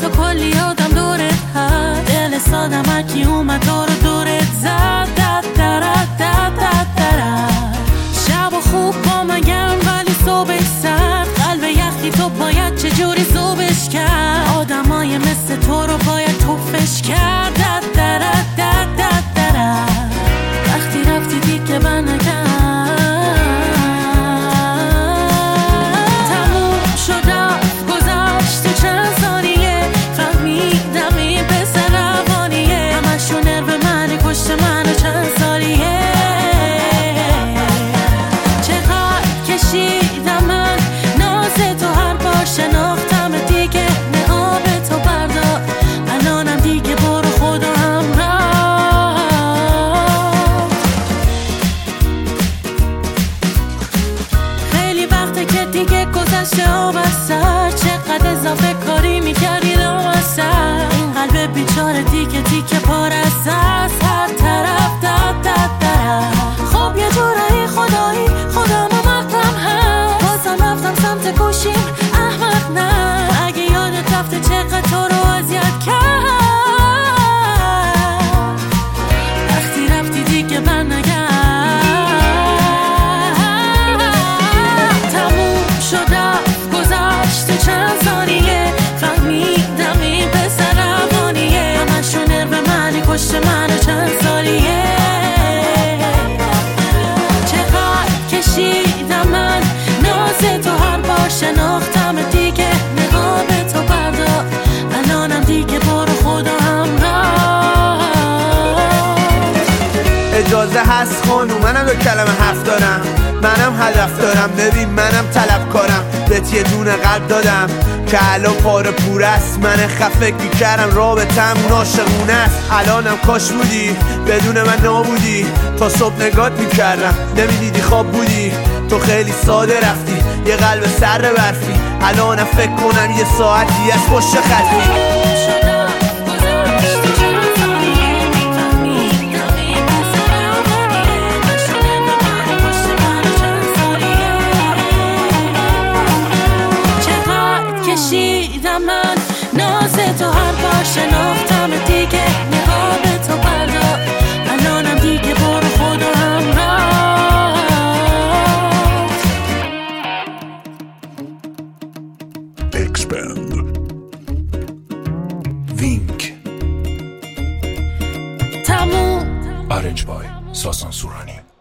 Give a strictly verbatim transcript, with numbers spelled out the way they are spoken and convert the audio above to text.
تو کلی آدم دورت هست، دل سادم هرکی اومد تو رو دورت زد. دد درد دد دد درد شب و خوب با من گرم ولی صبحش سرد، قلب یخی تو باید چجوری ذوبش کرد، آدمای مثل تو رو باید توفش کرد. دد درد دد دد درد وقتی رفتی دیگه من نکرد، تموم شد رفت گذشت تو چند ثانیه، فهمیدم این پسر روانیه، همشون نرو منی پشت منو چند سالیه. چقدر کشیدم من ناز تو هر بار شناختم دیگه، نقاب تو بردار الانم دیگه برو خدا همراه. خیلی وقته که دیگه گذشته آب از سر، چقدر اضافه کاری میکردی دام از سر، این قلب بیچاره دیگه دیگه پار از سر، هر طرف دد دد درد. خب یه جورایی خدایی خودم و مقتم هست، بازم رفتم سمت گوشیم احمق نه، اگه یادت رفته چقدر تو رو اذیت کرد، وقتی رفتی دیگه بر نگرد. تموم شد رفت گذشت تو چند ثانیه، فهمیدم این پسر روانیه، همشون نرو منی پشت منو چند سالیه. چقدر کشیدم من ناز تو هر بار شناختم دیگه، نقاب تو بردار الانم دیگه برو خدا همراه. اجازه هست خانوم منم دو کلمه حرف دارم، منم هدف دارم، ببین منم طلب کارم، بهت یه دونه قلب دادم که الان پاره پور است، من خفه بیکرم رابطم ناشقونه است، الانم کاش بودی بدون من نابودی، تا صبح نگات میکردم نمیدیدی خواب بودی، تو خیلی ساده رفتی یه قلب سر برفی، الانم فکر کنم یه ساعتی از پشت خطی. کشیدم من ناز تو هر بار شناختم دیگه، نقاب تو بردار الانم دیگه برو خدا همراه. Expand وینک تموم آرنج بای ساسان سورانی.